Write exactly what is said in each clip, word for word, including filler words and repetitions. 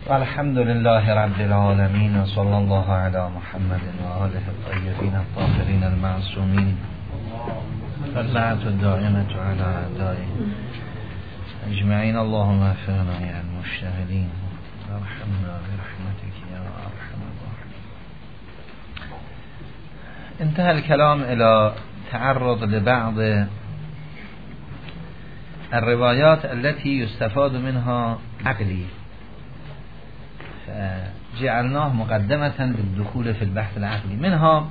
والحمد لله رب العالمين وصلى الله على محمد وآله الطيبين الطاهرين المعصومين واللعنة الدائمة على أعدائهم أجمعين. اللهم اغفرنا يا المجتهدين وارحمنا برحمتك يا أرحم الراحمين. انتهى الكلام إلى تعرض لبعض الروايات التي يستفاد منها عقلي، فجعلناه مقدمة للدخول في البحث العقلي. منها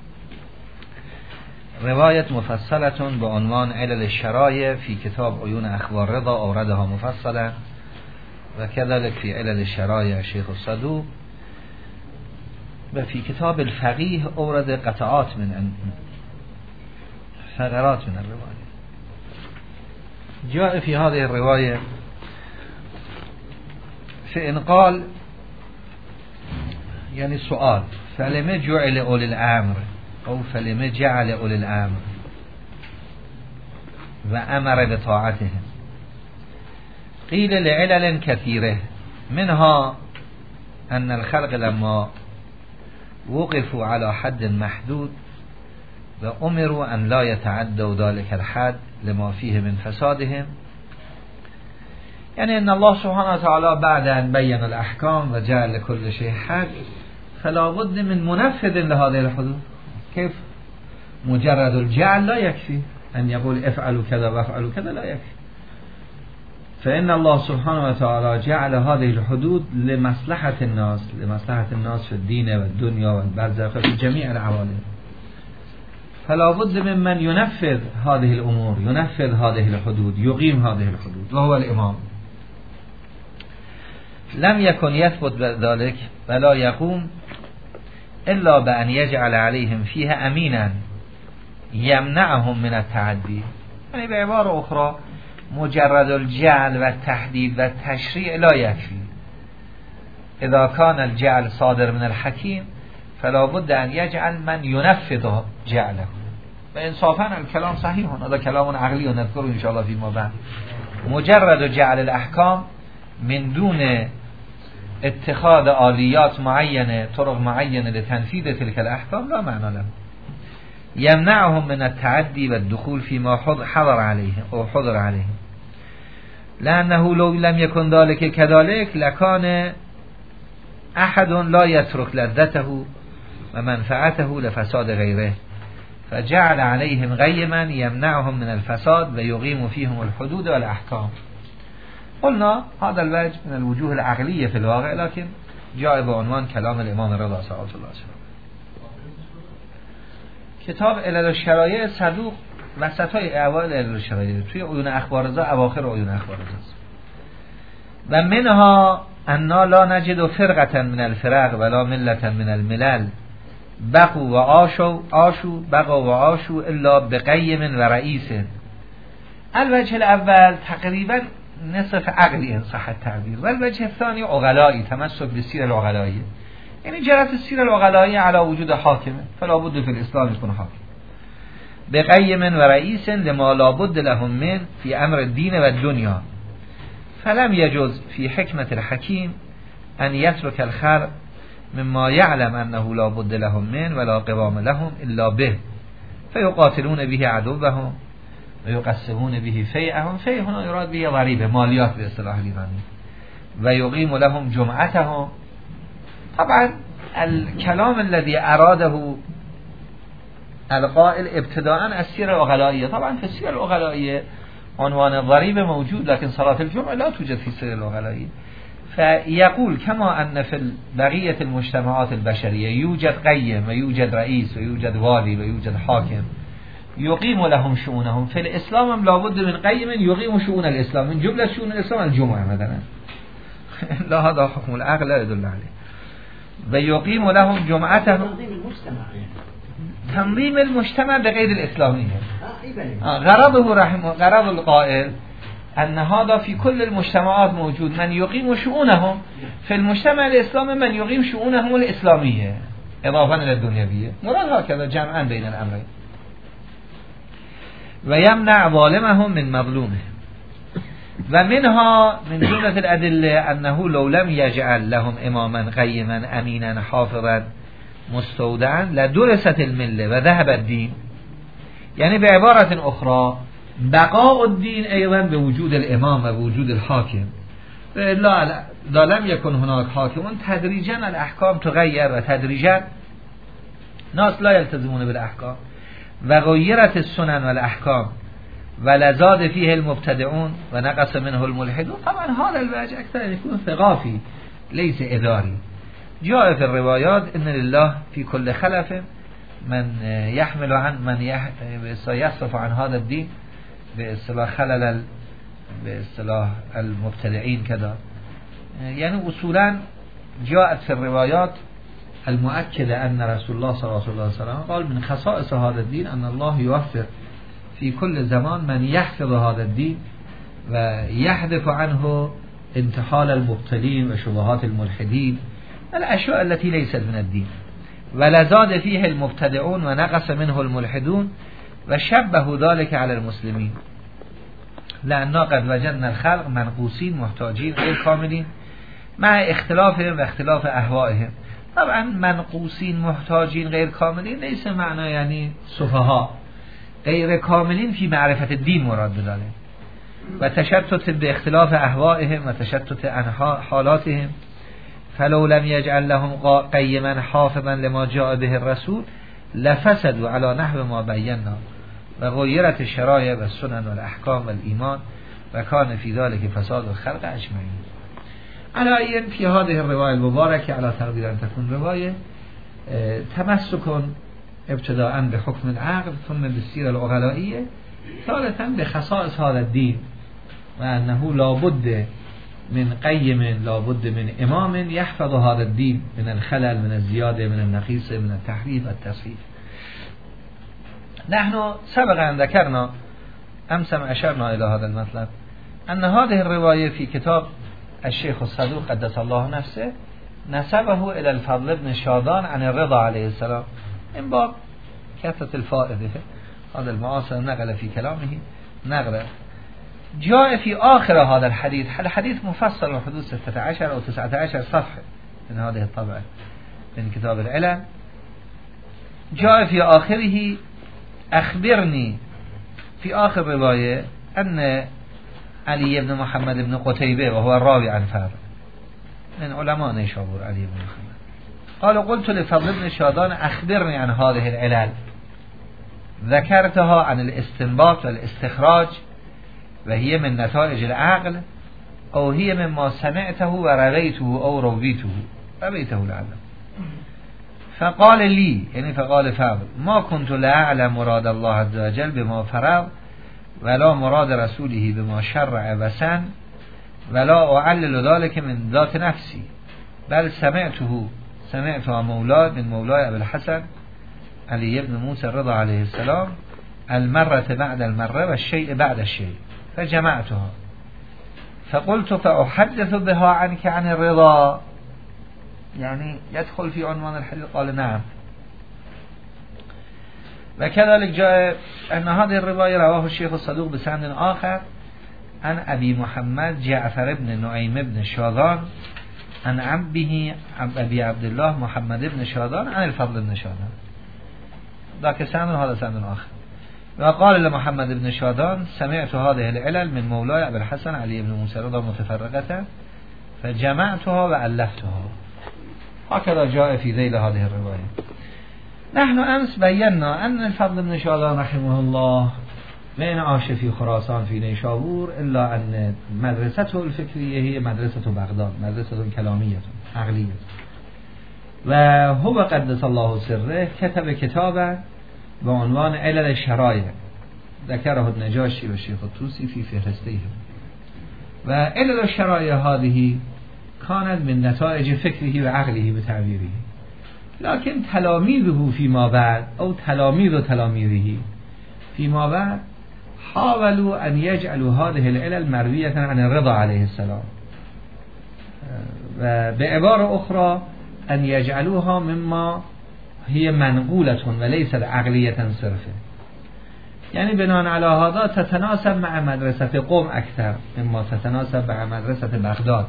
رواية مفصلة بعنوان علل الشرایع في كتاب عيون أخبار رضا أوردها مفصلة، وكذلك في علل الشرایع شيخ الصدوق، وفي كتاب الفقيه أورد قطعات من فقرات من الرواية. جاء في هذه الرواية فإن قال يعني سؤال فلما جعل أولي الأمر أو فلما جعل أولي الأمر وأمر بطاعتهم، قيل لعلل كثيرة، منها أن الخلق لما وقفوا على حد محدود وأمروا أن لا يتعدوا ذلك الحد لما فيه من فسادهم، يعني أن الله سبحانه وتعالى بعد أن بين الأحكام وجعل لكل شيء حد فلا بد من منفذ لهذه الحدود. كيف؟ مجرد الجعل لا يكفي، أن يقول افعلوا كذا وافعلوا كذا لا يكفي، فإن الله سبحانه وتعالى جعل هذه الحدود لمصلحة الناس، لمصلحة الناس في الدين والدنيا والبرزخ في جميع العوالم، فلا بد ممن ينفذ هذه الأمور، ينفذ هذه الحدود، يقيم هذه الحدود، وهو الإمام. لم يكن يثبت ذلك ولا يقوم إلا بأن يجعل عليهم فيها أمينا يمنعهم من التعدي. يعني بعبارة أخرى مجرد الجعل والتحديد والتشريع لا يكفي، إذا كان الجعل صادر من الحكيم فلا بد أن يجعل من ينفذ جعله. وإنصافا الكلام صحيح، هذا كلام عقلي ونذكره إن شاء الله فيما بعد. مجرد جعل الأحكام من دون اتخاذ آليات معينة، طرق معينة لتنفيذ تلك الأحكام لا معنى له. يمنعهم من التعدي والدخول فيما حضر عليه أو حضر عليه، لأنه لو لم يكن ذلك كذلك لكان أحد لا يترك لذته ومنفعته لفساد غيره، فجعل عليهم غيما يمنعهم من الفساد ويقيم فيهم الحدود والأحكام. قلنا هذا الوجه من الوجوه العقلية في الواقع، لكن جاء بعنوان كلام الإمام رضا صلى الله عليه وسلم. كتاب علل الشرایع صدوق وسطای اوائل علل الشرایع توی عیون اخبار رضا، اواخر عیون اخبار رضا. و منها انا لا نجد فرقة من الفرق ولا ملة من الملل بقوا و آشو آشو بقوا و آشو الا بقیم و رئیس. الوجه الاول تقریبا نصف عقلی ان صح التعبیر، و الوجه الثاني عقلایی، تمسك بالسيرة العقلائية، يعني جرت السيرة العقلائية على وجود حاكم فلا بد في الإسلام يكون حاكم. بقیم و رئیس لما لا بد لهم من في امر الدين والدنيا، فلم يجوز في حكمة الحكيم أن يترك الخلق مما يعلم أنه لا بد لهم من ولا قوام لهم إلا به، فيقاتلون به عدوهم ويقسمون به فيئهم. فيء هنا يراد به ضريبه، ماليات باصطلاح اليوناني. ويقيم لهم جمعتهم. طبعا الكلام الذي أراده القائل ابتداء السيرة العقلائية، طبعا في السيرة العقلائية عنوان الضريبة موجود، لكن صلاة الجمعة لا توجد في السيرة العقلائية. فيقول كما أن في بقية المجتمعات البشرية يوجد قيم ويوجد رئيس ويوجد والي ويوجد حاكم يقيم لهم شؤونهم، في الإسلام لابد من قيم يقيم شؤون الإسلام، من جملة شؤون الإسلام الجمعة مثلا. لا، هذا حكم العقل لا يدل عليه. ويقيم لهم جمعتهم، تنظيم المجتمع، تنظيم المجتمع بغير الإسلامية. غرضه رحمه غرض القائل أن هذا في كل المجتمعات موجود، من يقيم شؤونهم في المجتمع الإسلامي، من يقيم شؤونهم الإسلامية إضافة إلى الدنيوية، مراد هكذا جمعا بين الأمرين. و یمنع ظالمهم من مظلومه، و منها من جملة الأدلة أنه لو لم يجعل لهم إماما قيما أمينا حافظا مستودعا لدرست المله و ذهب الدين. یعنی به عبارت اخرى بقاء الدین ایضا به وجود الامام و وجود الحاکم. لا لا لم يكن هناك حاكم تدریجا الاحکام تغیر و تدریجا ناس لا يلتزمون بالاحکام و غیرت السنن والاحکام ولزاد فيه المبتدعون و نقص منه الملحدون. طبعا هذا الوجه اكثر يكون ثقافي ليس اداري. جاء في الروايات ان لله في كل خلف من يحمل عن من يصرف عن هذا الدين باصطلاح خلل باصطلاح المبتدعين كذا. يعني اصولا جاءت في الروايات المؤكده ان رسول الله صلى الله عليه وسلم قال من خصائص هذا الدين ان الله يوفق في كل زمان من يحفظ هذا الدين و يحذف عنه انتحال المبتلين و شبهات الملحدين الاشياء التي ليست من الدين ولزاد فيه المبتدعون و نقص منه الملحدون و شبه ذلك على المسلمين لأننا قد وجدنا الخلق منقوصين محتاجين غير كاملين مع اختلافهم و اختلاف اهوائهم. طبعا منقوصين محتاجين غير كاملين ليس معنى يعني سفهاء، غیر کاملین فی معرفت الدین مراد بداره و تشتت به اختلاف اهوائهم و تشتت حالاتهم. فلو لم يجعل لهم قیما حافظا لما جاء به الرسول لفسدوا على نحو ما بینا و غیرت الشرایع و السنن و الاحکام و الایمان و کان فی ذلك فساد الخلق اجمعین. على این فی هذه الرواية المباركة على تقدیر ان تكون رواية تمسك ابتداءً به حکم العقل ثم بالسیره العقلائیه ثالثاً به خصائص هذا الدین و انه لابد من قیم لابد من امام يحفظ هذا الدين من الخلل من الزياده من النقيص من التحريف والتصحيف. نحن سبقا ذكرنا امس اشرنا الى هذا المطلب ان هذه الروايه في كتاب الشيخ الصدوق قدس الله نفسه نسبه الى الفضل بن شادان عن الرضا عليه السلام. این باب كثرة الفائده هذا المعاصر نقل في كلامه نقل جاء في آخر هذا الحديث. الحديث مفصل حدود ستة عشر أو تسعة عشر صفحة من هذه الطبعة من كتاب العلم. جاء في آخره أخبرني في آخر رواية أن علي بن محمد بن قتيبة وهو الراوي عن فضل من علماء نيشابور علي بن محمد قال قلت لفضل بن شادان أخبرني عن هذه العلل ذكرتها عن الاستنباط والاستخراج وهي من نتائج العقل او هي مما سمعته ورويته او رويته رويته العلم. فقال لي يعني فقال فضل ما كنت لا اعلم مراد الله عز وجل بما فرض ولا مراد رسوله بما شرع وسن ولا اعلل ذلك من ذات نفسي بل سمعته سمعته مولا من مولاي ابو الحسن علي بن موسى الرضا عليه السلام المرة بعد المرة والشيء بعد الشيء فجمعتها فقلت فأحدث بها عنك عن الرضا يعني يدخل في عنوان الحديث. قال نعم. وكذلك جاء أن هذه الرواية رواه الشيخ الصدوق بسند آخر عن أبي محمد جعفر بن نعيم بن شاذان عن عبه أبي عبد الله محمد بن شاذان عن الفضل بن شاذان ذاك سند هذا سند آخر. وقال لمحمد بن شادان سمعت هذه العلل من مولاي ابو الحسن علي بن موسى رضا متفرقة فجمعتها وألفتها. هكذا جاء في ذيل هذه الرواية. نحن أمس بينا أن الفضل بن شادان رحمه الله من عاش في خراسان في نيشابور إلا أن مدرسته الفكرية هي مدرسة بغداد مدرسة كلامية عقلية وهو قدس الله سره كتب كتابا بعنوان علل الشرائع ذكره النجاشي والشيخ الطوسي في فهرستهم. وعلل الشرائع هذه كانت من نتائج فكره وعقله بتعبيره لكن تلاميذه فيما بعد أو تلاميذ تلاميذه فيما بعد حاولوا أن يجعلوا هذه العلل مروية عن الرضا عليه السلام وبعبارة أخرى أن يجعلوها مما هي منقولة وليست عقلية صرفة. یعنی بنان علی هذا تتناسب مع مدرسه قوم اکثر مما تتناسب مع مدرسه بغداد.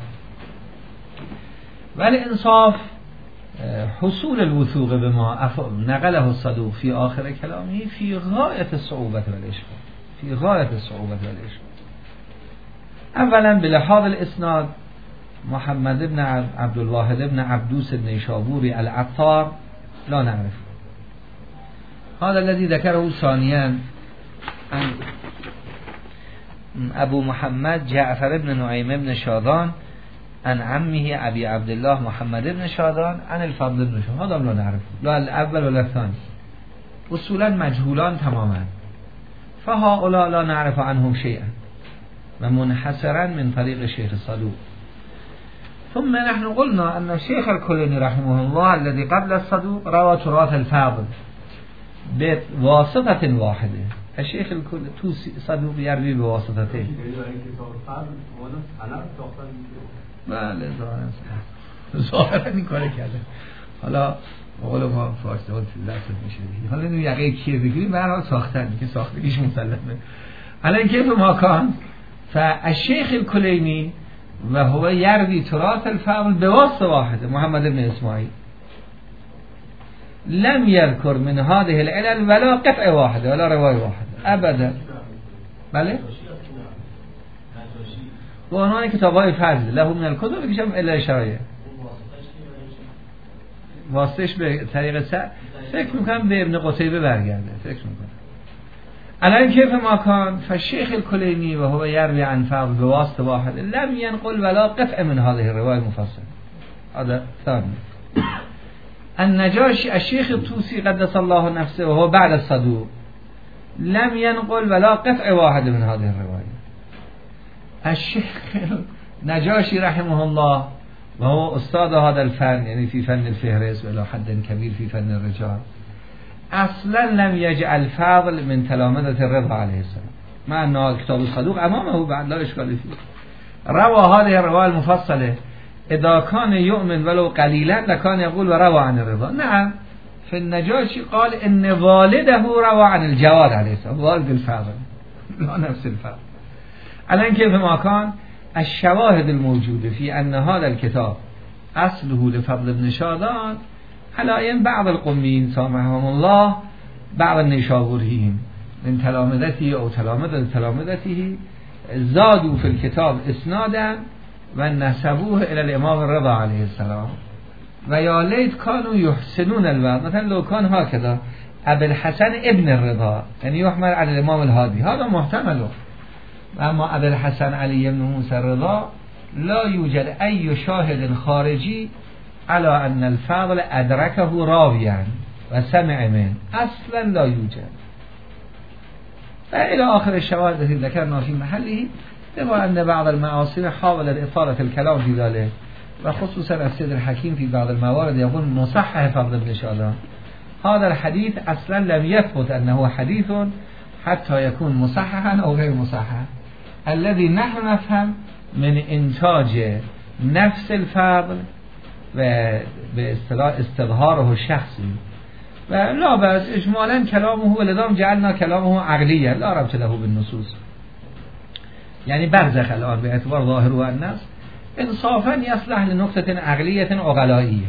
ولی انصاف حصول الوثوق به ما نقله الصدوق فی آخر کلامی فی غایت الصعوبة والاشکال، فی غایت الصعوبة والاشکال. اولا بلحاظ الاسناد محمد ابن عبدالواحد ابن عبدوس النیشابوری العطار لا نعرف. هذا الذي ذكره ثانيا عن ابو محمد جعفر ابن نعیم ابن شادان عن عمه ابي عبد الله محمد ابن شادان عن الفضل ابن شادان. هذا لا نعرف، لا الاول ولا الثاني، اصولا مجهولان تماما. فهؤلاء لا نعرف عنهم شيئا ومنحصرا من طريق الشيخ الصدوق. ثم نحن قلنا أن الشيخ الكليني رحمه الله الذي قبل الصدوق روى تراث الفاضل بواسطة واحدة. الشيخ التوسي صدوق يروي بواسطتين. بله ظاهرا این کار کرده. حالا قول ما فارسی ها لفظ میشه دیگه. حالا اینو یقه کیه بگیریم به هر حال ساختن که ساختگیش مسلمه. الان کیف ماکان فالشيخ الكليني وهو يروي تراث الفضل بواسطة واحدة محمد بن اسماعيل لم يذكر من هذه العلل ولا قطع واحدة ولا رواية واحدة ابدا. بله و عنوان کتاب‌های فضل له من الکتب بکشم الا شرایع واسطش به طریق سر فکر میکنم به ابن قتیبه برگرده. فکر میکنم الان کیف ما کان فالشيخ الكليني وهو يروي عن فضل بواسطة واحدة لم ينقل ولا قطع من هذه الرواية المفصلة. هذا ثاني. النجاشي الشيخ الطوسي قدس الله نفسه وهو بعد الصدوق لم ينقل ولا قطع واحد من هذه الرواية. الشيخ نجاشي رحمه الله وهو استاد هذا الفن يعني في فن الفهرس ولا حد كبير في فن الرجال اصلا لم يجعل فضل من تلامذة الرضا عليه السلام مع أن كتاب الصدوق أمامه بعد لا إشكال فيه. روى هذه الرواية المفصلة إذا كان يؤمن ولو قليلا لكان يقول وروى عن الرضا. نعم في النجاشي قال إن والده روى عن الجواد عليه السلام والد الفضل لا نفس الفضل. الآن كيف ما كان الشواهد الموجودة في أن هذا الكتاب أصله لفضل بن شادان على إن بعض القميين سامحهم الله بعض النيشابوريين من تلامذته أو تلامذة تلامذته زادوا في الكتاب إسنادا ونسبوه إلى الإمام الرضا عليه السلام ويا ليت كانوا يحسنون الوضع. مثلا لو كان هكذا أبي الحسن ابن الرضا يعني يحمل على الإمام الهادي هذا محتمل. اما ابو الحسن علی بن موسی الرضا لا يوجد أي شاهد خارجي على أن الفضل أدركه راويا وسمع منه أصلا لا يوجد. فإلى آخر الشواهد التي ذكرنا في محله بما أن بعض المعاصر حاول إطالة الكلام في ذلك وخصوصا السيد الحكيم في بعض الموارد يقول مصحح فضل بن شادان. هذا الحديث أصلا لم يثبت أنه حديث حتى يكون مصححا أو غير مصحح. الذي نحن نفهم من إنتاج نفس الفضل و به اصطلاح استظهاره الشخصي و لا بس اجمالا كلامه ولذا جعلنا كلامه عقليا لا ربط له بالنصوص يعني برزخ الآن باعتبار ظاهر و النص انصافا يصلح لنقطة عقلية عقلائية.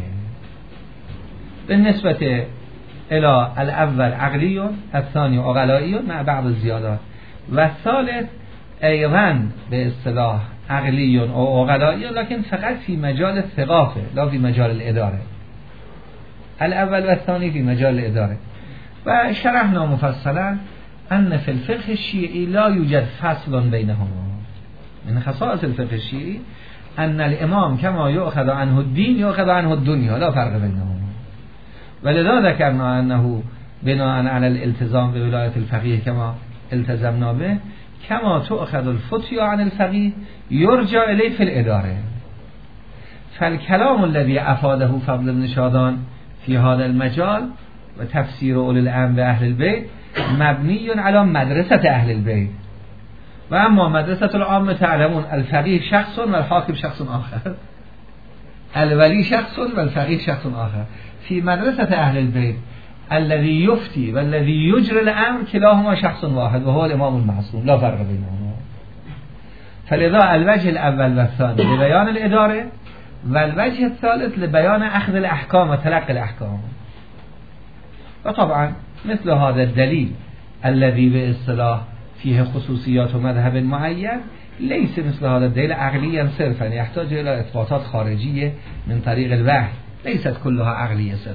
بالنسبة إلى الأول عقلي الثاني عقلائي مع بعض الزيادات والثالث أيضا باصطلاح عقلي أو عقلائي لكن فقط في مجال الثقافة لا في مجال الإدارة. الأول والثاني في مجال الإدارة. وشرحنا مفصلا أن في الفقه الشيعي لا يوجد فصل بينهما. من خصائص الفقه الشيعي أن الإمام كما يؤخذ عنه الدين يؤخذ عنه الدنيا لا فرق بينهما. ولذا ذكرنا أنه بناء على الالتزام بولاية الفقيه كما التزمنا به كما تؤخذ الفتيا عن الفقيه يرجع إليه في الإدارة. فالكلام الذي أفاده فضل بن شادان في هذا المجال وتفسير أولي الأمر بأهل البيت مبني على مدرسة أهل البيت. وأما مدرسة العامة تعلمون الفقيه شخص والحاكم شخص آخر الولي شخص والفقيه شخص آخر. في مدرسة أهل البيت الذي یفتی و الذي یجری الامر کلاهما شخص واحد و هو الامام المعصوم لا فرق بینهما. فلذا الوجه الاول و الثاني لبیان الاداره و الوجه الثالث لبیان اخذ الاحکام و تلقی الاحکام. و طبعا مثل هذا الدلیل الذي باصطلاح فيه خصوصیات و مذهب معین ليس مثل هذا الدلیل عقليا صرفا يحتاج الى اثباتات خارجيه من طريق الوحي ليست كلها عقليه صرفا.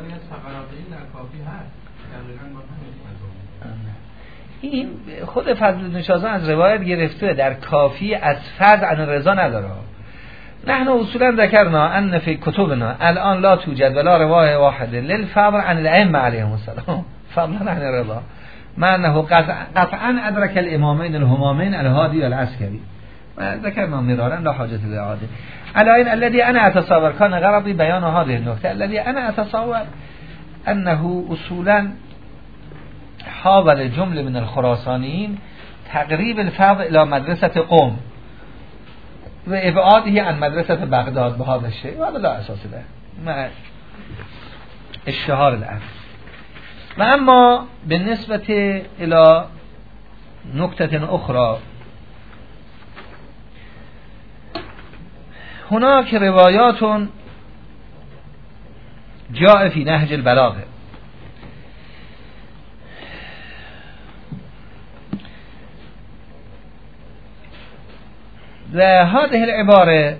این خود فضل نشازان از روایت گرفته در کافی از فضل عن رضا نداره. نحن اصولا ذکرنا ان فی کتبنا الان لا توجد ولا روایه واحده للفضل عن الائمه علیهم السلام فضلا عن الرضا مع انه قطعا ادرك الامامین الهمامین الهادی والعسکری و ذکرنا مرارا لا حاجه للاعاده. على الذي انا اتصور كان غرضي بيان هذه النکته الذي انا اتصور انه اصولا حاول جمله من الخراسانيين تقریب الفضل الى مدرسه قم و ابعاده عن مدرسه بغداد به هذا الشيء و هذا لا اساس له مع اشتهار الامر. و اما بالنسبه الى نکته اخرى هناك روایات جاء في نهج البلاغه و هذه العبارة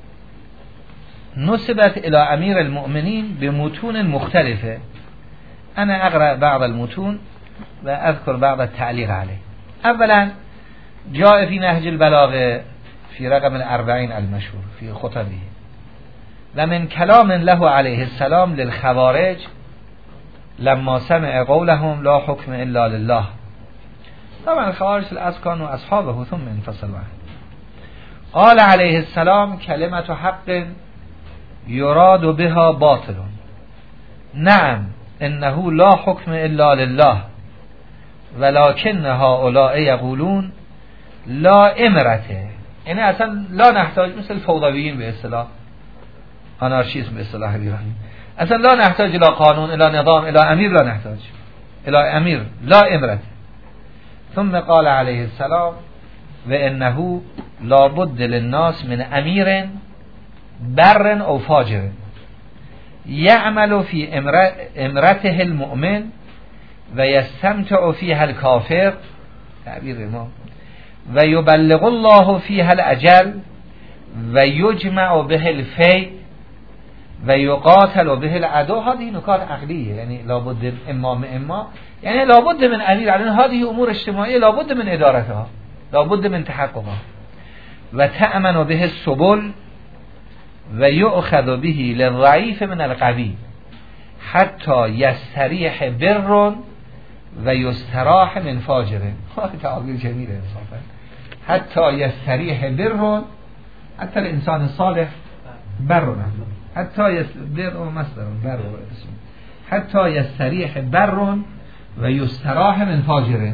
نسبت إلى أمير المؤمنين بمتون مختلفة. أنا أقرأ بعض المتون وأذكر بعض التعليق عليه. أولا جاء في نهج البلاغة في رقم الأربعين المشهور في خطبه ومن كلام له عليه السلام للخوارج لما سمع قولهم لا حكم إلا لله. طبعا الخوارج الأصل كانوا أصحابه ثم انفصلوا عنه. قال عليه السلام كلمة حق يراد بها باطل نعم إنه لا حكم إلا لله ولكن هؤلاء يقولون لا امرته. یعنی اصلا لا نحتاج مثل فوضویین به اصطلاح آنارشیسم به اصطلاح ایرانی اصلا لا نحتاج الى قانون الى نظام الى امیر لا نحتاج الى امیر لا امرته. ثم قال عليه السلام و انه لابد للناس من امیر بر او فاجر یعمل فی امرته المؤمن و یستمتع فیها الکافر تعبیر ما و یبلغ الله فیها الاجل و یجمع به الفی و یقاتل به العدو. هذه نکات عقلیه یعنی لابد امام اما یعنی لابد من امیر علن هذه امور اجتماعیه لابد من ادارتها لابد من تحققها و تأمن به السبل و یؤخذ به للضعیف من القوی حتی یستریح بر و یستراح من فاجر. تعبیر جمیله انصافا. حتی یستریح بر حتی الانسان صالح بر حتی یستریح مصدر بر حتی یستریح بر و یستراح من فاجر.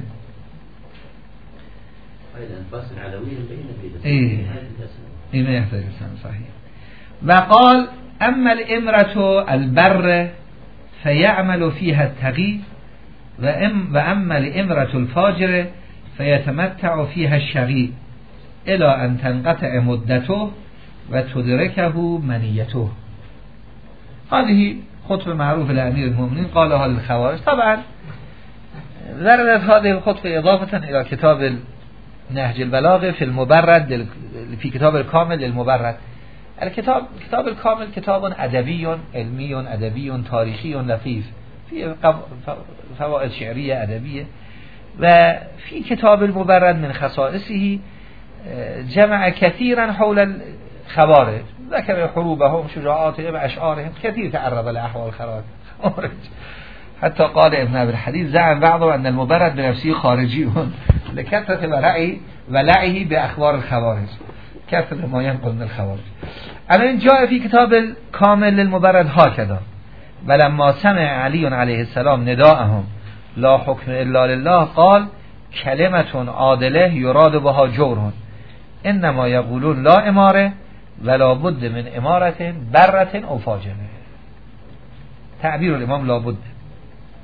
ايه ايه ما يحتاج لسان صحيح. وقال اما الامرة البر فيعمل فيها التقي واما الامرة الفاجر فيتمتع فيها الشقي الى ان تنقطع مدته و تدركه منيته. هذه خطبة معروفة لأمير المؤمنين قالها للخوارج. طبعا وردت هذه الخطبة إضافة إلى كتاب نهج البلاغه في المبرد في كتاب الكامل للمبرد. الكتاب كتاب الكامل كتاب ادبي علمي ادبي تاريخي لطيف في فوائد شعريه ادبيه. وفي كتاب المبرد من خصائصه جمع كثيرا حول الخوارج ذكر حروبهم شجاعاتهم اشعارهم كثير تعرض لاحوال الخوارج حتى قال ابن ابي الحديث زعم بعضه ان المبرد بنفسه خارجي لكثرة ولعه ولعه باخبار الخوارج كثرة ما ينقل من الخوارج. الان جاء في كتاب الكامل للمبرد هكذا ولما سمع علي عليه السلام نداءهم لا حكم الا لله قال كلمة عادلة يراد بها جور انما يقولون لا اماره ولا بد من امارة برة او فاجره. تعبير الامام لا بد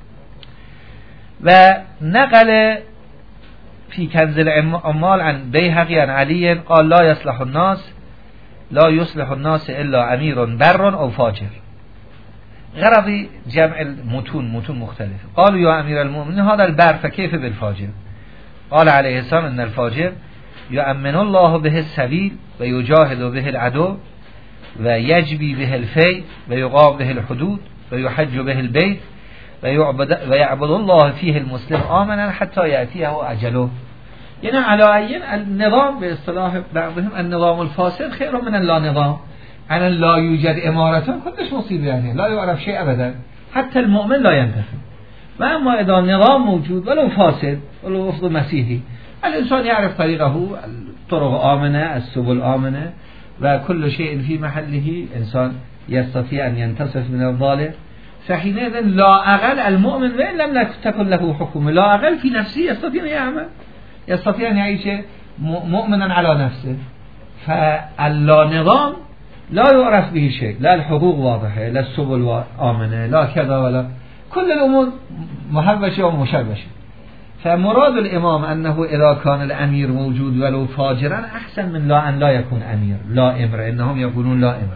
و نقل في كنز العمال عن بيهقي عن علي قال لا يصلح الناس لا يصلح الناس الا امير بر او فاجر. غرضي جمع المتون متون مختلفه. قالوا يا امير المؤمنين هذا البر فكيف بالفاجر؟ قال عليه السلام ان الفاجر يؤمن الله به السبيل و يجاهد به العدو و يجبي به الفی و يقام به الحدود و يحج به البيت و يعبد و يعبد الله فيه المسلم آمنا حتى يأتيه اجله. یعنی علایین النظام به اصطلاح بعضهم النظام الفاسد خیر من اللا نظام. انا لا يوجد امارتون کلش مصیبه، یعنی لا يعرف شيء ابدا حتى المؤمن لا ينتفع. و اما اذا نظام موجود ولو فاسد ولو وفق مسیحی الانسان يعرف طريقه الطرق آمنه السبل آمنه و كل شيء في محله انسان يستطيع ان ينتصف من الظالم. فحينئذ لا اقل المؤمن وان لم تكن له حكومه لا اقل في نفسه يستطيع ان يعمل يستطيع ان يعيش مؤمنا على نفسه. فاللا نظام لا يعرف به شيء، لا الحقوق واضحه لا السبل آمنه لا كذا ولا كل الامور مهوشه ومشوشه. فمراد الامام انه اذا كان الامير موجود ولو فاجرا احسن من لا ان لا يكون امير لا امر، انهم يقولون لا امر.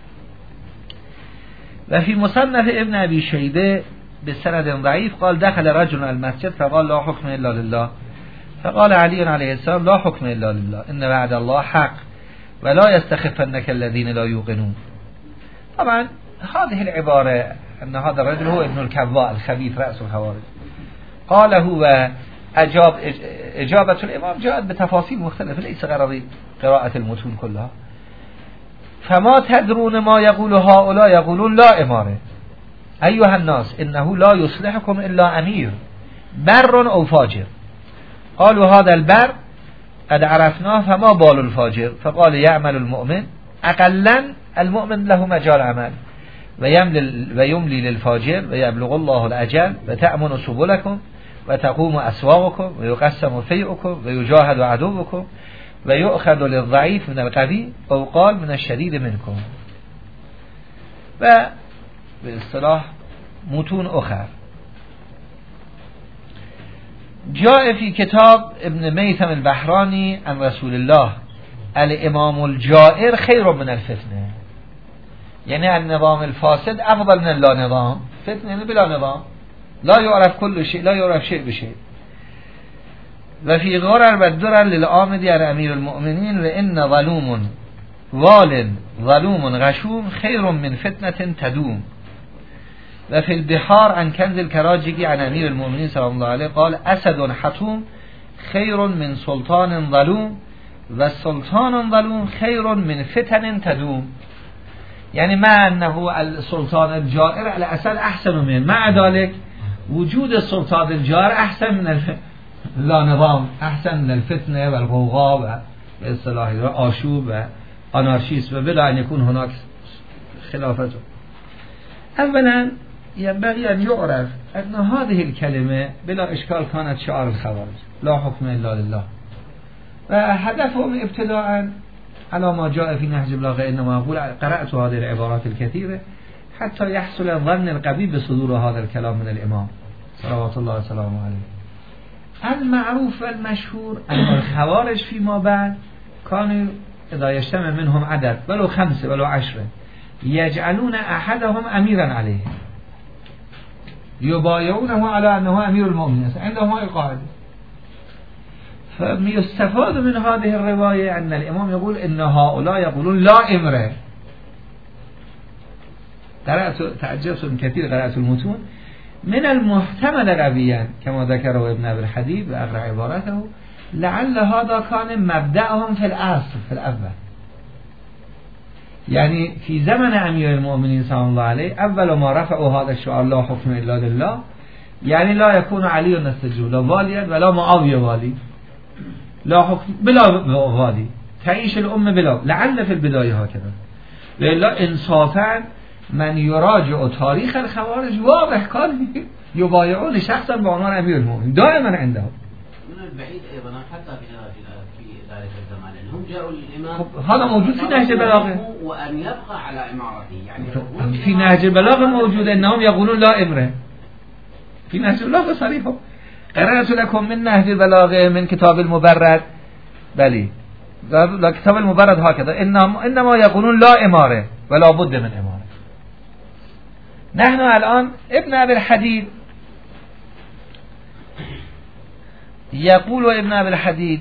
و في مصنف ابن ابي شيبه بسند ضعيف قال دخل رجل المسجد فقال لا حكم الا لله فقال علي عليه السلام لا حكم الا لله ان وعد الله حق ولا يستخفنك الذين لا يوقنون. طبعا هذه العباره ان هذا الرجل هو ابن الكواء الخبيث رأس الخوارج قال هو اجاب اجابه الامام جاءت بتفاصيل مختلفه ليس غرض قراءه المتون كلها. فما تدرون ما يقول هؤلاء يقولون لا اماره ايها الناس انه لا يصلحكم الا امير بر او فاجر. قالوا هذا البر قد عرفناه فما بال الفاجر؟ فقال يعمل المؤمن اقلا المؤمن له مجال عمل ويملي للفاجر ويبلغ الله الاجل وتأمن سبلكم وتقوم اسواقكم ويقسم فيئكم ويجاهد عدوكم ويؤخذ للضعيف من القوي او قال من الشديد منكم. و به اصطلاح متون اخر جاء في كتاب ابن میثم البحرانی عن رسول الله الامام الجائر خیر من الفتنه، یعنی النظام الفاسد افضل من اللا نظام. فتنه یعنی بلا نظام لا يعرف كل شيء لا يعرف شيء بشيء. و فی غرر و درر للآمدی علی امیر المؤمنین و ان ظلوم وال ظلوم غشوم خیر من فتنه تدوم. و فی البحار عن کنز الکراجگی عن امیر المؤمنین صلی الله علیه قال اسد حتوم خیر من سلطان ظلوم و سلطان ظلوم خیر من فتن تدوم. یعنی مع انه السلطان الجائر الاسد احسن من مع ذلك وجود السلطان الجائر احسن من لا نظام احسن من الفتنه و الغوغا و به اصطلاح آشوب و آنارشیسم و بلا ان يكون هناك خلافته. اولا ينبغي ان يعرف ان هذه الكلمه بلا اشكال كانت شعار الخوارج لا حكم الا لله و هدفهم ابتداء على ما جاء في نهج البلاغه انما اقول قرأت هذه العبارات الكثيره حتى يحصل الظن القوي بصدور هذا الكلام من الامام صلوات الله وسلامه عليه. المعروف والمشهور ان الخوارج فيما بعد كانوا اذا يجتمع منهم عدد ولو خمسه ولو عشره يجعلون احدهم اميرا عليه يبايعونه على انه امير المؤمنين عندهم هاي القاعده. فيستفاد من هذه الروايه ان الامام يقول ان هؤلاء يقولون لا امره. قرأت تعجبت كثير قرأت المتون من المحتمل قويا كما ذكره ابن ابي الحديد واقرأ عبارته لعل هذا كان مبدأهم في الاصل في الاول. يعني في زمن امير المؤمنين صلى الله عليه اول ما رفعوا هذا الشعار لا حكم الا لله يعني لا يكون علي النستجوب لا واليا ولا معاويه والي لا حكم بلا والي تعيش الامه بلا لعل في البدايه هكذا. لله انصافا من يراجع تاريخ الخوارج واضح كان يبايعون شخصا بعنوان امير المؤمنين دائما عندهم. من البعيد ايضا حتى في في ذلك الزمان انهم جاءوا للامام هذا موجود في نهج البلاغه وان يبقى على امارته. يعني في نهج البلاغه موجود انهم يقولون لا امره في نهج البلاغه صريح قرأت لكم من نهج البلاغه من کتاب المبرد. بلی لا کتاب المبرد هكذا انما انما يقولون لا اماره ولا بد من اماره. نحن الان ابن ابي الحديد يقول ابن ابي الحديد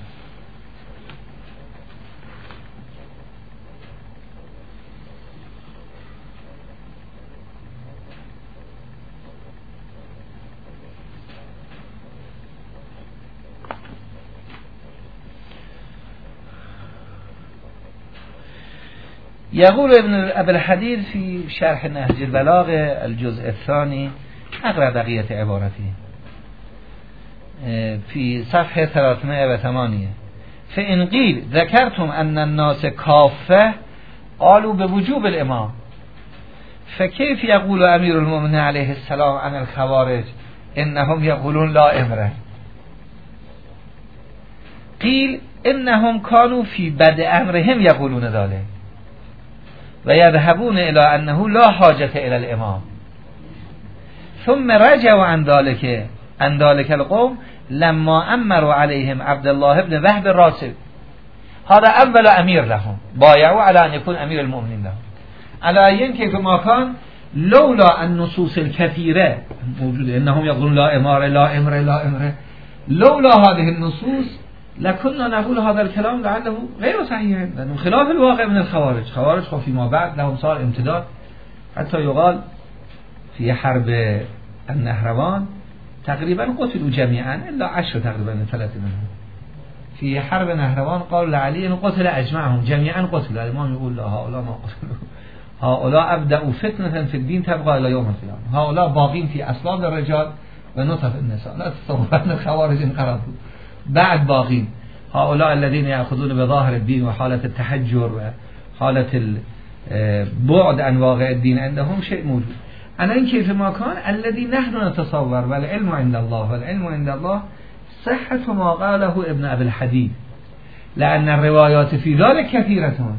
يقول ابن ابي الحديد في شرح نهج البلاغه الجزء الثاني اقرأ بقية عبارته في صفحه ثلاثمائة وثمانية فإن قيل ذكرتم أن الناس كافة قالوا بوجوب الإمام فكيف يقول أمير المؤمنين عليه السلام عن الخوارج إنهم يقولون لا إمرة؟ قيل إنهم كانوا في بدء أمرهم يقولون ذلك ويذهبون إلى أنه لا حاجة إلى الإمام ثم رجعوا عن ذلك عن ذلك القوم لما أمروا عليهم عبد الله بن وهب الراسب هذا أول أمير لهم بايعوا على أن يكون أمير المؤمنين لهم على أين كيف ما كان لولا النصوص الكثيرة موجودة إنهم يقولون لا إمارة لا إمرة لا إمرة لولا هذه النصوص لكنا نقول هذا الكلام لعله غير صحيح لأنه خلاف الواقع من الخوارج. خوارج فيما بعد لهم صار امتداد حتى يقال في حرب النهروان تقريبا قتلوا جميعا إلا عشر تقريبا ثلاثة منهم. في حرب نهروان قالوا لعلي إن قتل أجمعهم جميعا قتلوا. الإمام يقول لا هؤلاء ما قتلوا هؤلاء أبدأوا فتنة في الدين تبقى إلى يوم القيامة هؤلاء باقين في أصلاب الرجال ونطف النساء. لا تتصور أن الخوارج انقرضوا بعد باقين هؤلاء الذين يأخذون بظاهر الدين وحالة التحجر وحالة البعد عن واقع الدين عندهم شيء موجود. أنا إن كيف ما كان الذي نحن نتصور والعلم عند الله والعلم عند الله صحة ما قاله ابن أبي الحديد لأن الروايات في ذلك كثيرة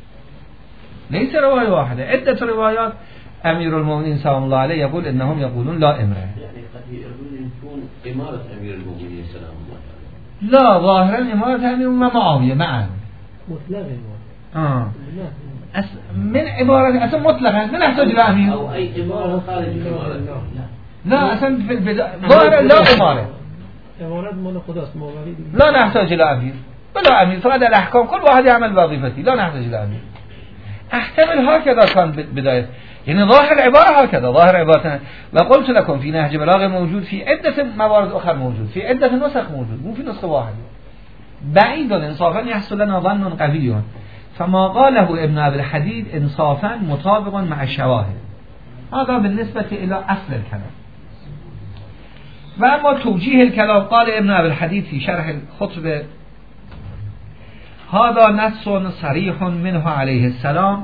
ليس رواية واحدة عدة روايات. أمير المؤمنين سلام الله عليه يقول إنهم يقولون لا إمرة يعني قد يكون إمارة أمير المؤمنين سلام الله عليه لا ظاهرا إمارة أمير معاوية معا مطلقا آه. أس... من عبارة أصلا مطلقا لا نحتاج إلى أمير أو أي إمارة خارج الإمارة لا لا أصلا في البداية ظاهرا لا إمارة إمارة من خداست مواليد لا نحتاج إلى أمير بلا أمير فهذا الأحكام كل واحد يعمل وظيفته لا نحتاج إلى أمير. احتمل هكذا كان بداية يعني ظاهر العبارة هكذا ظاهر عبارة. وقلت لكم في نهج بلاغه موجود في عدة موارد أخرى موجود في عدة نسخ موجود مو في نسخة واحدة بعيد انصافا يحصل لنا ظن قوي فما قاله ابن أبي الحديد انصافا مطابق مع الشواهد. هذا بالنسبة إلى أصل الكلام. وأما توجيه الكلام قال ابن أبي الحديد في شرح الخطبة هذا نص صريح منه عليه السلام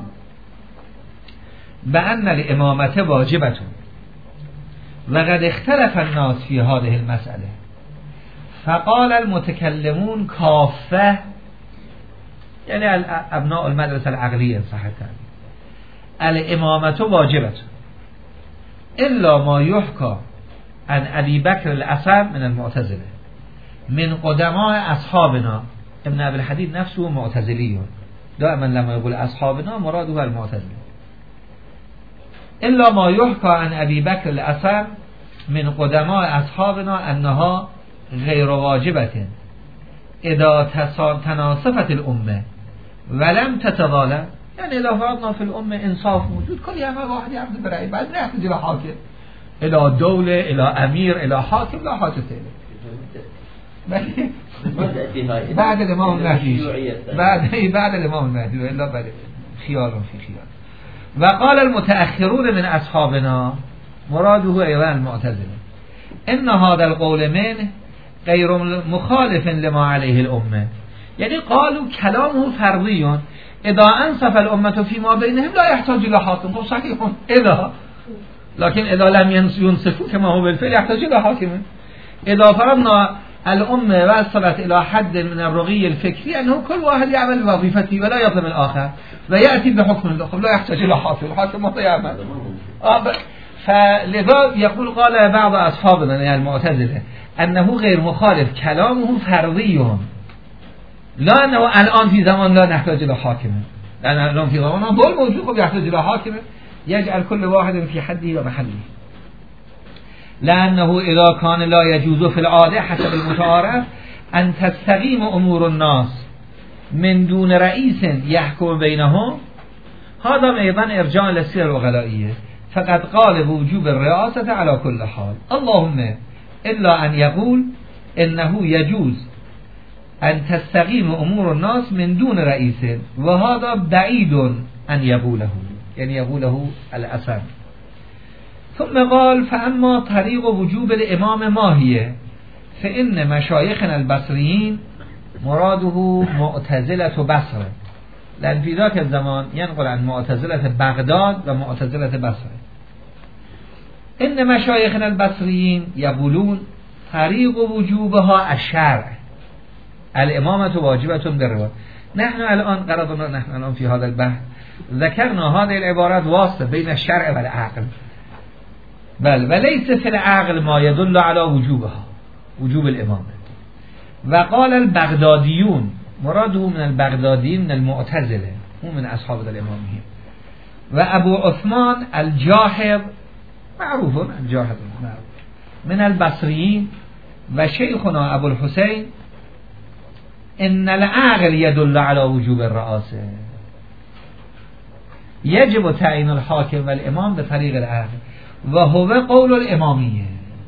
بأن الإمامة واجبة وقد اختلف الناس في هذه المسألة فقال المتكلمون كافة يعني أبناء المدرسة العقلية صحتها الإمامة واجبة إلا ما يحكى عن أبي بكر الأسد من المعتزلة من قدماء أصحابنا. ابن أبي الحديد نفسه معتزلي دائما لما يقول أصحابنا مراده المعتزلة. إلا ما يحكى عن أبي بكر الأسد من قدماء أصحابنا أنها غير واجبة إذا تناصفت الأمة ولم تتظالم. يعني إذا فرضنا في الأمة إنصاف موجود كل يوم واحد يعمل برأي بعد نحتاج إلى حاكم إلى دولة إلى أمير إلى حاكم لا حاجة إليه بعد الإمام المهدي بعد بعد الإمام المهدي وإلا بعد خيار في خيار. وقال المتأخرون من أصحابنا مراده أيضا المعتزلة إن هذا القول منه غير مخالف لما عليه الأمة. يعني قالوا كلامه فرضي إذا أنصف الأمة فيما بينهم لا يحتاج إلى حاكم. هو صحيح إذا لكن إذا لم ينصفوا كما هو بالفعل يحتاج إلى حاكم. إذا فرضنا الأمة وصلت إلى حد من الرقي الفكري أنه كل واحد يعمل وظيفته ولا يظلم الآخر ويأتي بحكم الأخر لا يحتاج إلى حاكم. الحاكم ما يعمل. فلذا يقول قال بعض أصحابنا يعني المعتزلة انه غیر مخالف کلامه فردیون لا انه الان فی زمان لا نحتاج الى حاکمه، لان الان فی زمان بول موجود خب یحتاج الى حاکمه یجعل كل واحد فی حده و محله، لانه اذا كان لا يجوز في العاده حسب المتعارف ان تستقیم امور الناس من دون رئیس یحکم بینهم، هذا ايضا ارجاع للسیر الوغلائیه، فقد قال بوجوب الرئاسة على كل حال، اللهم الا ان يقول انه يجوز ان تستقیم امور الناس من دون رئیس و هذا بعید ان يقوله، يعني يقوله الأسم. ثم قال فاما طريق وجوب الامام ما هي فان مشایخنا البصريين مراده معتزلة بصره، لأن في ذاك الزمان ينقل عن معتزلة بغداد و معتزلة بصره. إن مشايخنا البصريين يقولون طريق وجوبها الشرع، الإمامة واجبة بالرواية. نحن الآن قررنا نحن الآن في هذا البحث ذكرنا هذه العبارات واسطة بين الشرع والعقل، بل وليس في العقل ما يدل على وجوبها وجوب الإمامة. وقال البغداديون مراده من البغداديين من المعتزلة هم من أصحاب الإمامية، وأبو عثمان الجاحظ معروف الجاحظ معروف من البصريين، وشيخنا أبو الحسين إن العقل يدل على وجوب الرئاسة، يجب تعيين الحاكم والإمام بطريق العقل وهو قول الإمامية،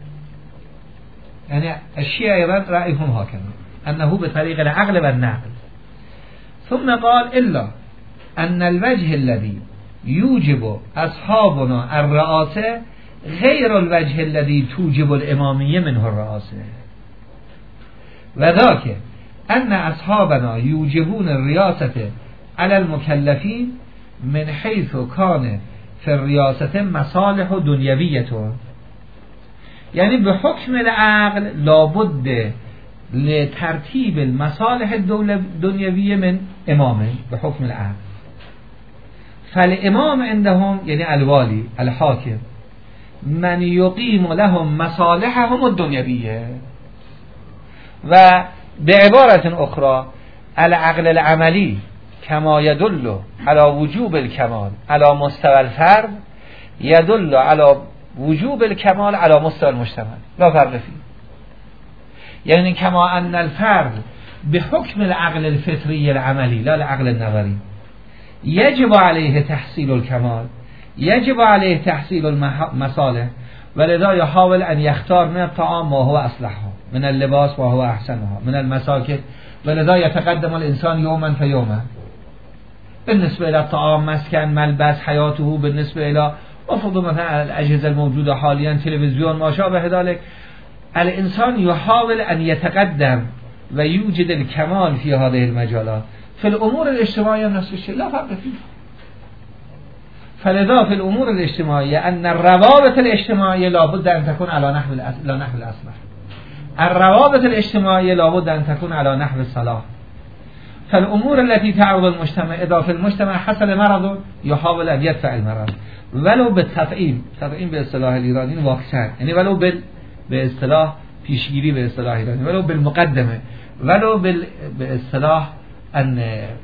يعني الشيعة أيضا رأيهم هكذا أنه بطريق العقل والنقل. ثم قال إلا أن الوجه الذي يوجب أصحابنا الرئاسة غير الوجه الذي توجب الإمامية منه الرئاسة، وذاك أن أصحابنا يوجبون الرئاسة على المكلفين من حيث كان في الرئاسة مصالح دنيوية، يعني بحكم العقل لابد لترتيب المصالح الدنيوية من إمامه بحكم العقل، فالإمام عندهم يعني الوالي الحاكم من يقيم لهم مصالحهم الدنيوية. وبعبارة أخرى العقل العملي كما يدل على وجوب الكمال على مستوى الفرد يدل على وجوب الكمال على مستوى المجتمع، لا فرق فيه، يعني كما أن الفرد بحكم العقل الفطري العملي لا العقل النظري يجب عليه تحصيل الكمال، يجب عليه تحصيل المصالح، ولذا يحاول أن يختار من الطعام ما هو أصلحه، من اللباس ما هو أحسنها، من المساكن، ولذا يتقدم الإنسان يوما فيوما بالنسبة إلى الطعام، مسكن، ملبس، حياته، بالنسبة إلى افرض مثلا الأجهزة الموجودة حاليا تلفزيون ما شابه ذلك، الإنسان يحاول أن يتقدم ويوجد الكمال في هذه المجالات. في الأمور الاجتماعية نفس الشيء لا فرق فيه، فلذا في الأمور الاجتماعية أن الروابط الاجتماعية لابد أن تكون على نحو نحو الأصلح، الروابط الاجتماعية لابد أن تكون على نحو الصلاح. فالأمور التي تعرض المجتمع إذا في المجتمع حصل مرض يحاول أن يدفع المرض ولو بالتطعيم، تطعيم به اصطلاح الإيرانيين واکسن، يعني ولو بال به اصطلاح پیشگیری به اصطلاح ایرانی، ولو بالمقدمه، ولو بال به اصطلاح ان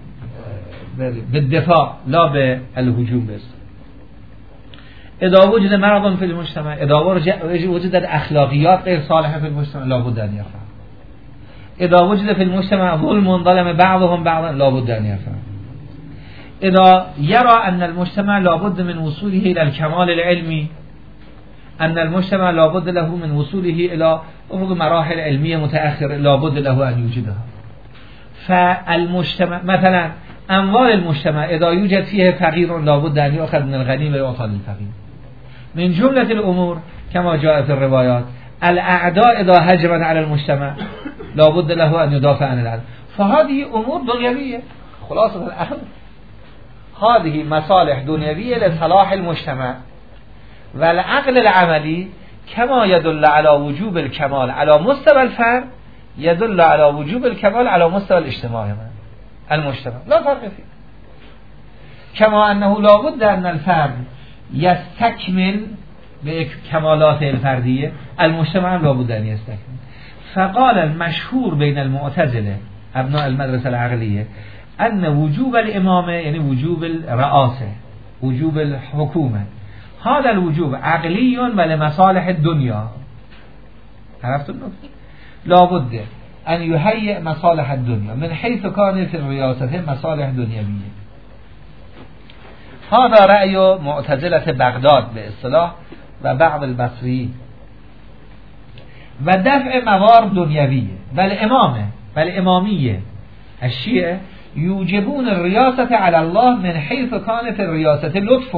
بالدفاع لا بالهجوم. بس اذا وجد مرض في المجتمع، اذا وجدت اخلاقيات غير صالحه في المجتمع لابد ان يفعل، اذا وجد في المجتمع ظلم ظلم بعضهم بعضا لابد ان يفعل، اذا يرى ان المجتمع لابد من وصوله الى الكمال العلمي، أن المجتمع لابد له من وصوله إلى مراحل علمية متأخرة لابد له أن يوجدها. فالمجتمع مثلا أموال المجتمع إذا يوجد فيه فقير لابد أن يأخذ من الغني ويعطى للفقير. من جملة الأمور كما جاء في الروايات الأعداء إذا هجمت على المجتمع لابد له أن يدافع عن العدل. فهذه أمور دنيوية، خلاصة الأمر هذه مصالح دنيوية لصلاح المجتمع. والعقل العملي كما يدل على وجوب الكمال على مستوى الفرد يدل على وجوب الكمال على مستوى الاجتماع المجتمع، لا فرق فيه. كما أنه لا بد أن الفرد يستكمل بكمالات الفردية، المجتمع لا بد أن يستكمل. فقال المشهور بين المعتزله ابناء المدرسه العقلیه ان وجوب الامامه یعنی وجوب الرئاسه وجوب الحکومه هذا الوجوب عقلی و لمصالح الدنیا. عرفتم النکته؟ لابد ان یهیئ مصالح الدنیا من حيث كان في الرياسه مصالح دنیویه. هذا رأی معتزله بغداد به اصطلاح و بعض البصری و دفع موارد دنیویه. بل امامه بل امامیه الشیعه یوجبون الریاسه علی الله من حيث كان في الریاسه لطف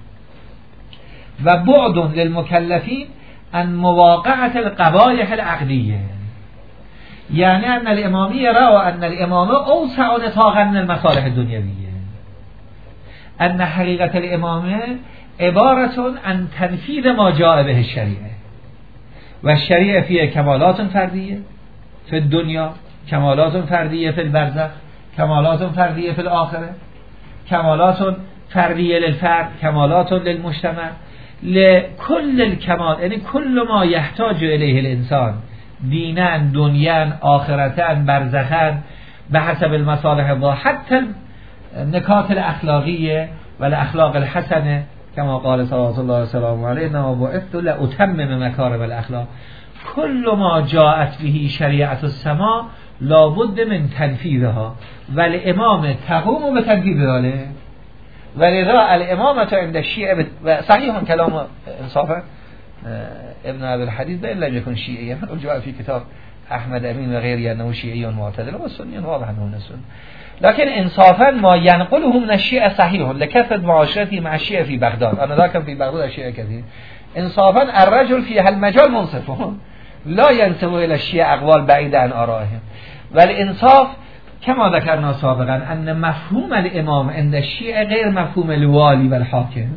و بعد للمکلفین عن مواقعة القبایح العقدیه. یعنی ان الامامیه را ان الامامه اوسع نطاقا من المصالح الدنیویه. ان حقیقت الامامه عبارة عن تنفيذ ما جاء به الشریعه و الشریعه فیه کمالات فردیه فی الدنیا، کمالات فردیه فی البرزخ، کمالات فردیه فی الآخره، کمالات فردیه للفرد، کمالات للمجتمع، لكل الكمال یعنی كل ما يحتاج الیه الانسان دینا دنیا آخرتا برزخا به حسب المصالح الله، حتی النکات الاخلاقیه و الاخلاق الحسنه كما قال صلوات الله وسلامه علیه انما بعثت لاتمم مکارم الاخلاق. كل ما جاءت به شریعت السماء لابد من تنفیذها و الامام تقوم بتنفیذ ذلك. ولذا الامامه عند الشیعه و صحیح کلام انصافا ابن ابي الحديث بل لم يكن شيعيا رجع في كتاب احمد امين وغيره انه شيعي معتدل والسني واضح انه سني، لكن انصافا ما ينقله من الشيعه صحيح لكثره معاشرته مع الشيعه في بغداد. انا ذاك في بغداد الشيعه كثير. انصافا الرجل في هالمجال منصف لا ينسب الى الشيعه اقوال بعيده عن ارائهم. والانصاف كما ذكرنا سابقا ان مفهوم الامام عند الشيعه غير مفهوم الوالي والحاكم.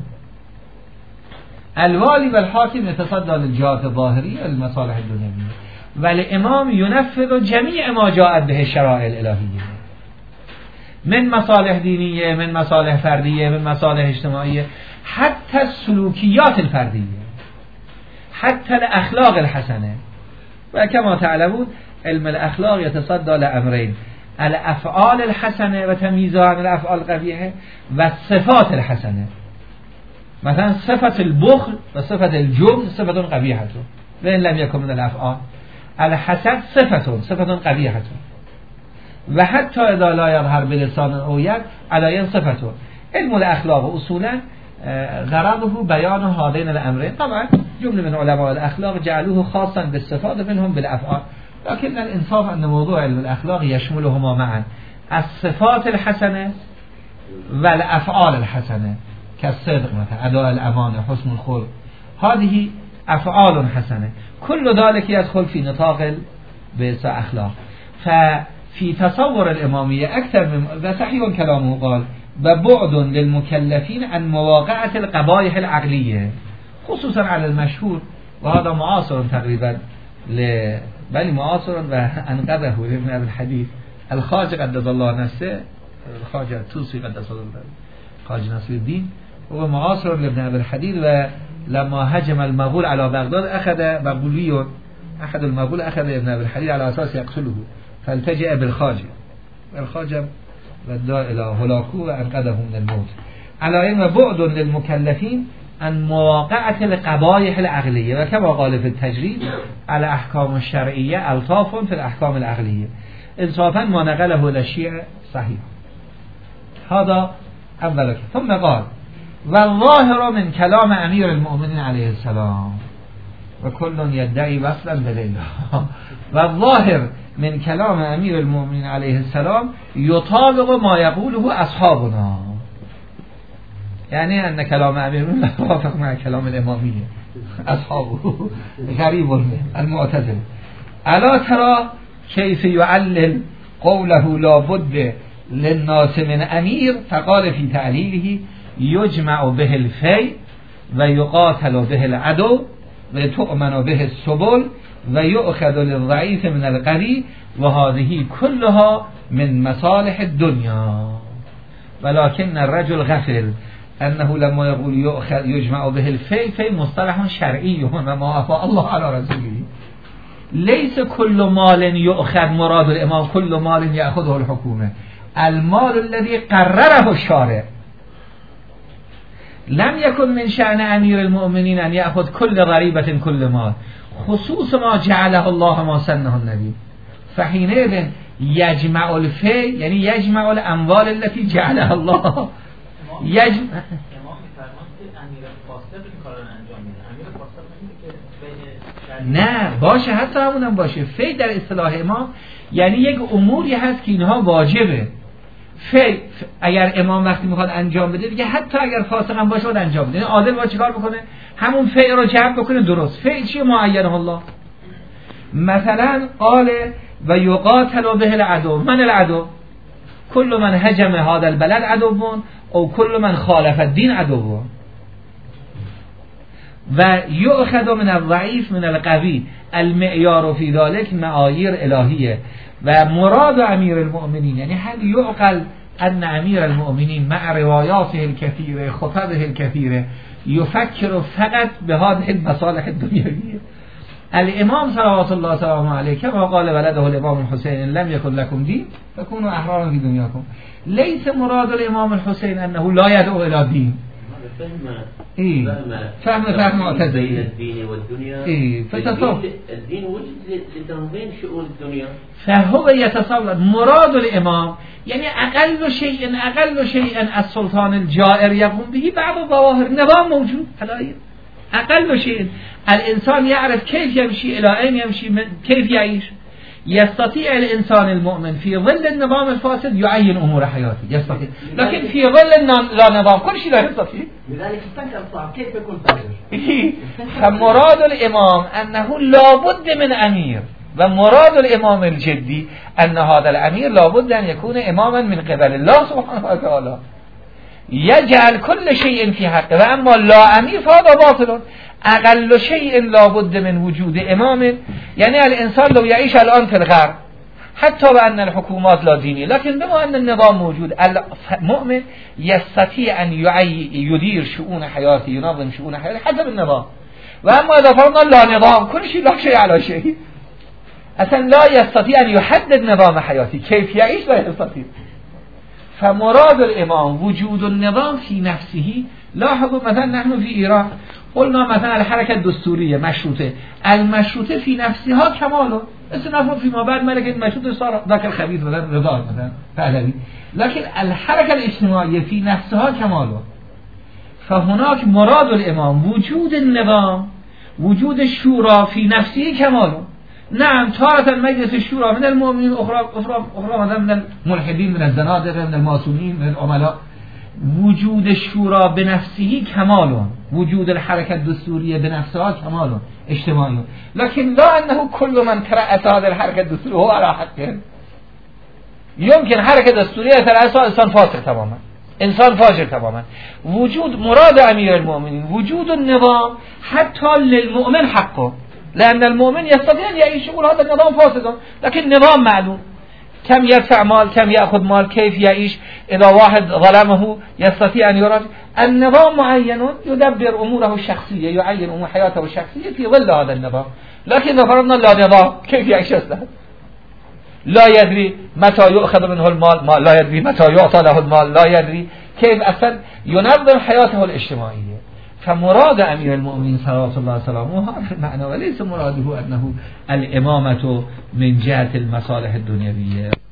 الوالي والحاكم يتصدى للجهات الظاهريه والمصالح الدنيويه، والامام ينفذ جميع ما جاءت به الشرائع الالهيه من مصالح دينيه، من مصالح فرديه، من مصالح اجتماعيه، حتى السلوكيات الفرديه، حتى الاخلاق الحسنه. وكما تعلمون علم الاخلاق يتصدى لامرين: الافعال الحسنه و تمییزها عن الافعال القبیحه و الصفات الحسنه. مثلا صفت البخل و صفت الجبن صفت قبیحه و ان لم يكن من الافعال. الحسد صفت صفت قبیحه و حتی اذا لا يظهر بلسان او ید علی صفت. علم الاخلاق اصولا غرضه بیان هذین الامرين. طبعا جمله من علماء الاخلاق جعلوه خاصا بالصفات منهم بالافعال، لكن الانصاف ان موضوع علم الاخلاق يشملهما معا: الصفات الحسنه والافعال الحسنه كالصدق مثلا، اداء الامانه، حسن الخلق، هذه افعال حسنه. كل ذلك يدخل في نطاق بالاخلاق. ففي تصور الاماميه اكثر من وصحيح كلامه قال وبعد للمكلفين عن مواقعه القبائح العقليه خصوصا على المشهور، وهذا معاصر تقريبا ل بل معاصر وانقذه ابن ابي الحديث الخواجه قدس الله نفسه، الخواجه الطوسي قدس الله خواجه ناصر الدين، هو معاصر لابن ابي الحديث. ولما هجم المغول على بغداد اخذ مغولي احد المغول اخذ ابن ابي الحديث على اساس يقتله، فالتجأ بالخواجه، الخواجه ودى الى هلاكه وانقذه من الموت. على ان بعد للمكلفين عن مواقعة القبائح العقلية، وكما قال في التجريد على احكام الشرعية الطاف في الاحكام العقلية. انصافا ما نقله للشيعة صحيح. هذا اولا. ثم قال والظاهر من كلام امير المؤمنين عليه السلام وكل يدعي وصلا بلیلا. والظاهر من كلام امير المؤمنين عليه السلام يطابق ما يقوله اصحابنا، يعني أن كلام أمير المؤمنين يوافق مع كلام الإمامية أصحابه غريب المعتزل. ألا ترى كيف يعلل قوله لا بد للناس من أمير؟ فقال في تعليله يجمع به الفي ويقاتل به العدو وتؤمن به السبل ويؤخذ للضعيف من القوي وهذه كلها من مصالح الدنيا. ولكن الرجل غفل انه لما يقول يؤخذ يجمع به الفي في مصطلح شرعي وما افاء الله على رسوله. لیس کل مال یؤخذ مراد الامام کل مال یأخذه الحکومه. المال الذي قرره الشارع لم يكن من شأن امیر المؤمنین ان یأخذ کل غریبة کل مال، خصوص ما جعله الله ما سنه النبی. فحینئذ یجمع الفی یعنی یجمع الاموال التي جعلها الله یجمع. نه باشه، حتی همونم باشه. فی در اصطلاح امام یعنی یک اموری هست که اینها واجبه. فی اگر امام وقتی میخواد انجام بده دیگه حتی اگر فاسق هم باشه باید انجام بده. یعنی عادل باید چیکار بکنه؟ همون فی رو جمع بکنه. درست. فی چیه؟ معینه الله. مثلا قال و یقاتل به العدو. من العدو؟ کل من هجم هذا البلد عدو او کل من خالف الدین عدو. و یؤخذ من الضعیف من القوی. المعیار فی ذلک معایر الهیه. و مراد امیر المؤمنین یعنی هل یعقل ان امیر المؤمنین مع روایاته الكثیره خطبه الكثیره یفکر فقط به هذه المصالح الدنیویه. الامام صلوات الله وسلامه علیه كما قال ولده الامام الحسین لم يكن لكم دین فكونوا احرارا في دنیاكم. ليس مراد الامام الحسین انه لا يدعو الى دین. إيه فهم فهم معتزلي الدين والدنيا. إيه فتصور الدين وجد لتنظيم شؤون الدنيا. فهو يتصور مراد الإمام يعني أقل شيء أقل شيء السلطان الجائر يقوم به بعض الظواهر. نظام موجود حلائل أقل شيء الإنسان يعرف كيف يمشي إلى أين يمشي كيف يعيش. يستطيع الإنسان المؤمن في ظل النظام الفاسد يعين أمور حياته يستطيع، لكن في ظل لا نظام كل شيء لا يستطيع. لذلك استنكر صعب كيف يكون فاجر. فمراد الإمام أنه لابد من أمير، ومراد الإمام الجدي أن هذا الأمير لابد أن يكون إماما من قبل الله سبحانه وتعالى يجعل كل شيء في حقه. وأما لا أمير فهذا باطل. أقل شيء لابد من وجود إمام. يعني الإنسان لو يعيش الآن في الغرب حتى وأن الحكومات لا دينية لكن بما أن النظام موجود المؤمن يستطيع أن يدير شؤون حياته ينظم شؤون حياته حسب النظام. وأما إذا فرضنا لا نظام كل شيء لا شيء على شيء أصلا لا يستطيع أن يحدد نظام حياته كيف يعيش لا يستطيع. فمراد الإمام وجود النظام في نفسه. لاحظوا مثلا نحن في إيران قلنا مثلا الحركة الدستورية مشروطة. المشروطة في نفسها كماله. مثل نفهم فيما بعد ملك المشروطة صار ذاك الخبيث مثلا رضا مثلا پهلوی. لكن الحركة الاجتماعية في نفسها كماله. فهناك مراد الإمام وجود النظام وجود الشورى في نفسه كماله. نعم تارة مجلس الشورى من المؤمنين أخرى أخرى أخرى مثلا من الملحدين من الزنادقة من الماسونين من العملاء. وجود الشورى بنفسه كمال، وجود الحركة الدستورية بنفسها كمال اجتماعي، لكن لا أنه كل من ترأس هذه الحركة الدستورية هو على حق. يمكن حركة دستورية ترأسها إنسان فاسق تماما إنسان فاجر تماما. وجود مراد أمير المؤمنين وجود النظام حتى للمؤمن حقه، لأن المؤمن يستطيع أن يعيش يقول هذا النظام فاسد لكن نظام معلوم كم يدفع مال كم يأخذ مال كيف يعيش. إذا واحد ظلمه يستطيع أن يراجع. النظام معين يدبر أموره الشخصية يعين أمور حياته الشخصية في ظل هذا النظام. لكن إذا فرضنا لا نظام كيف يعيش أصلا؟ لا يدري متى يؤخذ منه المال ما لا يدري متى يعطى له المال لا يدري كيف أصلا ينظم حياته الاجتماعية. فمراد أمير المؤمنين صلوات الله وسلامه هذا المعنى وليس مراده أنه الإمامة من جهة المصالح الدنيوية.